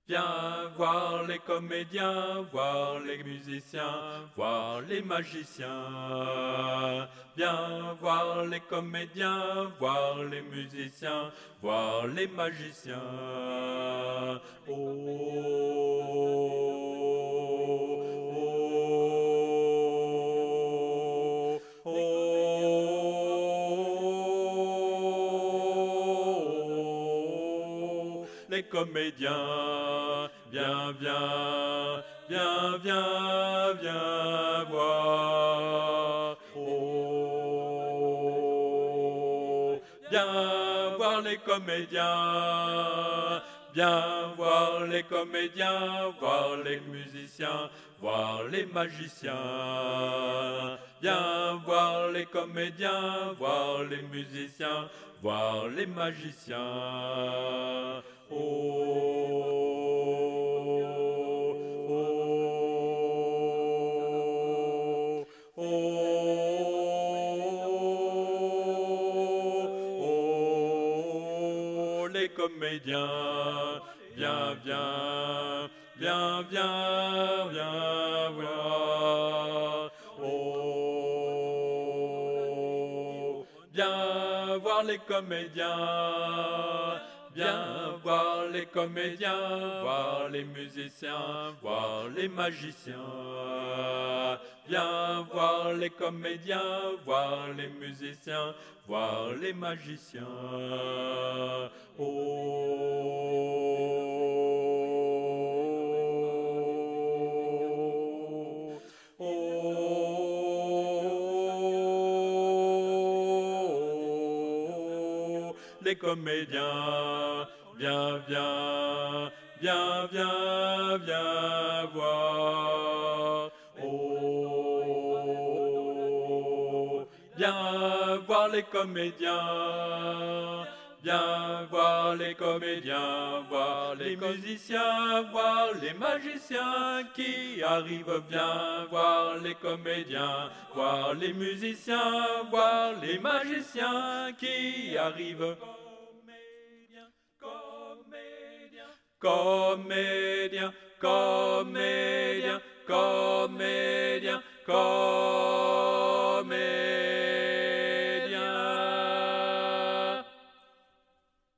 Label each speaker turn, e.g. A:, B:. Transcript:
A: Viens voir les comédiens, voir les musiciens, voir les magiciens. Viens voir les comédiens, voir les musiciens, voir les magiciens. Oh, oh, oh, les comédiens, viens, viens, viens, viens, viens voir. Oh, viens voir les comédiens, viens voir les comédiens, voir les musiciens, voir les magiciens. Viens voir les comédiens, voir les musiciens, voir les magiciens. Oh, oh, oh, les comédiens, viens, viens, viens, viens, viens voir. Oh, viens voir les comédiens. Viens voir les comédiens, voir les musiciens, voir les magiciens. Viens voir les comédiens, voir les musiciens, voir les magiciens. Oh, oh, les comédiens, viens, viens, viens, viens, viens voir. Oh, viens voir les comédiens. Viens voir les comédiens, voir les musiciens, voir les magiciens qui arrivent. Viens voir les comédiens, voir les musiciens, voir les magiciens qui arrivent. Comédien, comédien, comédien, comédien, comédien.